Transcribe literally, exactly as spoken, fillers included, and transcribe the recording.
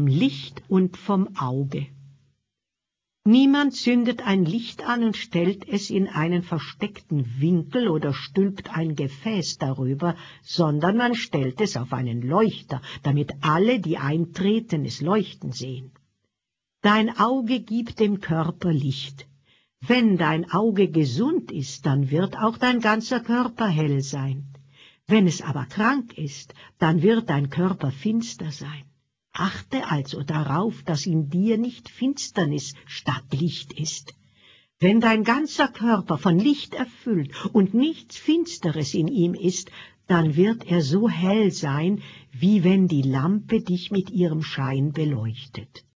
Licht und vom Auge. Niemand zündet ein Licht an und stellt es in einen versteckten Winkel oder stülpt ein Gefäß darüber, sondern man stellt es auf einen Leuchter, damit alle, die eintreten, es leuchten sehen. Dein Auge gibt dem Körper Licht. Wenn dein Auge gesund ist, dann wird auch dein ganzer Körper hell sein. Wenn es aber krank ist, dann wird dein Körper finster sein. Achte also darauf, dass in dir nicht Finsternis statt Licht ist. Wenn dein ganzer Körper von Licht erfüllt und nichts Finsteres in ihm ist, dann wird er so hell sein, wie wenn die Lampe dich mit ihrem Schein beleuchtet.